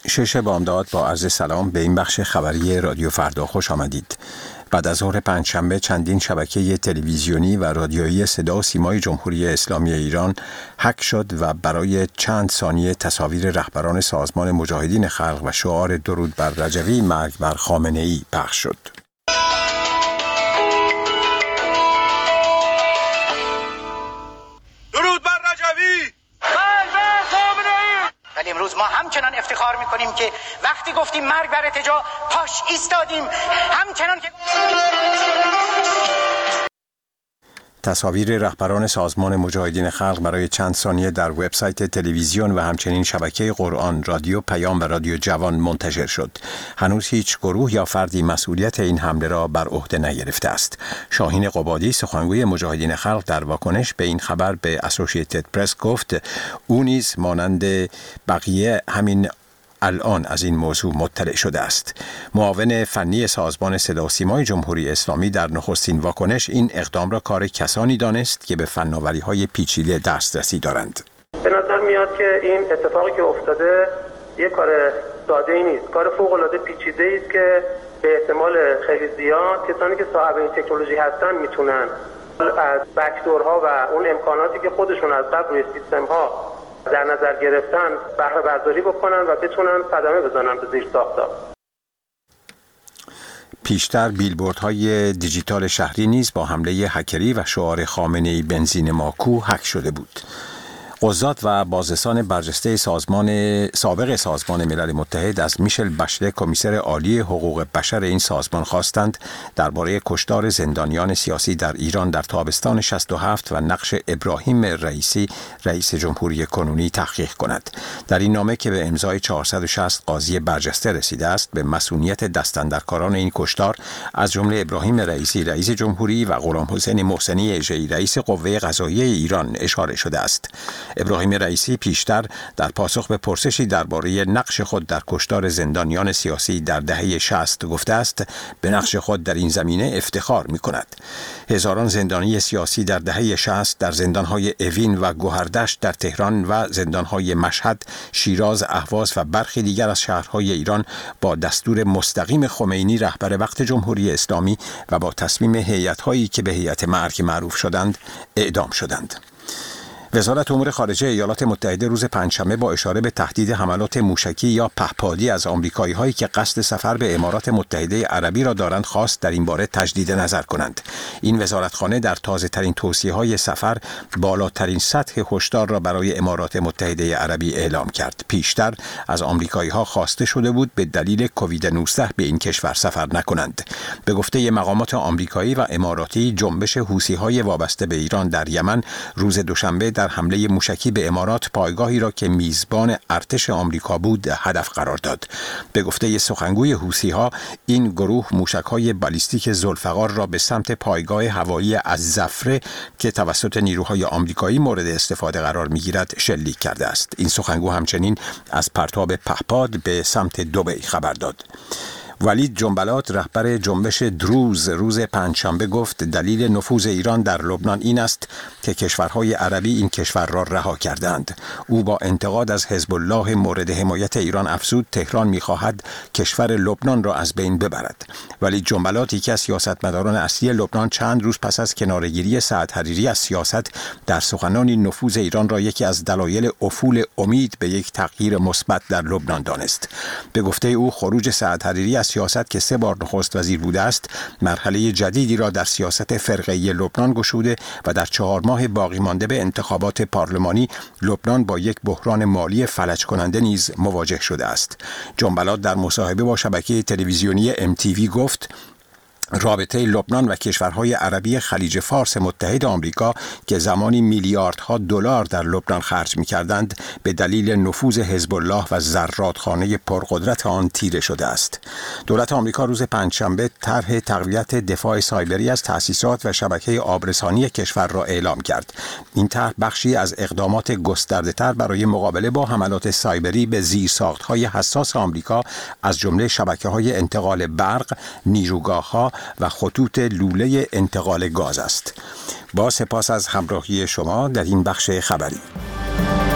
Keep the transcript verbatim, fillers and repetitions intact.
شش بامداد با عرض سلام به این بخش خبری رادیو فردا خوش آمدید. بعد از ظهر پنجشنبه چندین شبکه تلویزیونی و رادیویی صدا و سیمای جمهوری اسلامی ایران هک شد و برای چند ثانیه تصاویر رهبران سازمان مجاهدین خلق و شعار درود بر رجوی مرگ بر خامنه‌ای پخش شد. درود بر رجوی، مرگ بر خامنه‌ای. ولی امروز ما همچنان افتخار میکنیم که وقتی گفتیم مرگ بر ارتجاع پاش ایستادیم، همچنان که تصاویر رهبران سازمان مجاهدین خلق برای چند ثانیه در وبسایت تلویزیون و همچنین شبکه قرآن، رادیو پیام و رادیو جوان منتشر شد. هنوز هیچ گروه یا فردی مسئولیت این حمله را بر عهده نگرفته است. شاهین قبادی سخنگوی مجاهدین خلق در واکنش به این خبر به اسوسییتد پرس گفت او نیز مانند بقیه همین الان از این موضوع مطلع شده است. معاون فنی سازمان صدا و سیمای جمهوری اسلامی در نخستین واکنش این اقدام را کار کسانی دانست که به فناوری‌های پیچیده دسترسی دارند. به نظر میاد که این اتفاقی که افتاده یک کار ساده‌ای نیست، کار فوق‌العاده پیچیده‌ای است که به احتمال خیلی زیاد کسانی که صاحب این تکنولوژی هستن میتونن از بک‌دورها و اون امکاناتی که خودشون از قبل روی سیستم‌ها در نظر گرفتن بهره برداری بکنن و بتونن صدمه بزنن به زیر ساخت‌ها. پیشتر بیلبوردهای دیجیتال شهری نیز با حمله هکری و شعار خامنه‌ای بنزین ماکو هک شده بود. قضات و بازرسان برجسته سازمان سابق سازمان ملل متحد از میشل بشله کمیسر عالی حقوق بشر این سازمان خواستند درباره کشتار زندانیان سیاسی در ایران در تابستان شصت و هفت و نقش ابراهیم رئیسی رئیس جمهوری کنونی تحقیق کند. در این نامه که به امضای چهارصد و شصت قاضی برجسته رسیده است، به مسئولیت دستاندرکاران این کشتار از جمله ابراهیم رئیسی رئیس جمهوری و غلام حسین محسنی اژه‌ای رئیس قوه قضاییه ایران اشاره شده است. ابراهیم رئیسی پیشتر در پاسخ به پرسشی درباره نقش خود در کشتار زندانیان سیاسی در دهه شصت گفته است به نقش خود در این زمینه افتخار می کند. هزاران زندانی سیاسی در دهه شصت در زندانهای اوین و گوهردشت در تهران و زندانهای مشهد، شیراز، اهواز و برخی دیگر از شهرهای ایران با دستور مستقیم خمینی رهبر وقت جمهوری اسلامی و با تصمیم هیئت‌هایی که به هیئت مرگ معروف شدند اعدام شدند. وزارت امور خارجه ایالات متحده روز پنجشنبه با اشاره به تهدید حملات موشکی یا پهپادی از آمریکایی‌هایی که قصد سفر به امارات متحده عربی را دارند خواست در این باره تجدید نظر کنند. این وزارتخانه در تازه‌ترین توصیه‌های سفر بالاترین سطح هشدار را برای امارات متحده عربی اعلام کرد. پیشتر از آمریکایی‌ها خواسته شده بود به دلیل کووید نوزده به این کشور سفر نکنند. به گفته مقامات آمریکایی و اماراتی، جنبش حوثی‌های وابسته به ایران در یمن روز دوشنبه در حمله موشکی به امارات پایگاهی را که میزبان ارتش آمریکا بود هدف قرار داد. به گفته سخنگوی حوثی‌ها، این گروه موشک‌های بالیستیک ذوالفقار را به سمت پایگاه هوایی الزفره که توسط نیروهای آمریکایی مورد استفاده قرار می‌گیرد شلیک کرده است. این سخنگو همچنین از پرتاب پهپاد به سمت دبی خبر داد. ولید جنبلات رهبر جنبش دروز روز پنجشنبه گفت دلیل نفوذ ایران در لبنان این است که کشورهای عربی این کشور را رها کردند. او با انتقاد از حزب الله مورد حمایت ایران افزود تهران می‌خواهد کشور لبنان را از بین ببرد. ولید جنبلات، یکی از سیاستمداران اصلی لبنان، چند روز پس از کناره‌گیری سعد حریری از سیاست در سخنانی نفوذ ایران را یکی از دلایل افول امید به یک تغییر مثبت در لبنان دانست. به گفته او خروج سعد حریری از سیاست که سه بار نخست وزیر بوده است، مرحله جدیدی را در سیاست فرقه‌ای لبنان گشوده و در چهار ماه باقی مانده به انتخابات پارلمانی لبنان با یک بحران مالی فلج کننده نیز مواجه شده است. جنبلات در مصاحبه با شبکه تلویزیونی ام تی وی گفت رابطه لبنان و کشورهای عربی خلیج فارس متحد آمریکا که زمانی میلیاردها دلار در لبنان خرج می‌کردند به دلیل نفوذ حزب الله و زرادخانه پرقدرت آن تیره شده است. دولت آمریکا روز پنجشنبه طرح تقویت دفاع سایبری از تأسیسات و شبکه آبرسانی کشور را اعلام کرد. این طرح بخشی از اقدامات گسترده‌تر برای مقابله با حملات سایبری به زیرساخت‌های حساس آمریکا از جمله شبکه‌های انتقال برق، نیروگاه‌ها و خطوط لوله انتقال گاز است. با سپاس از همراهی شما در این بخش خبری.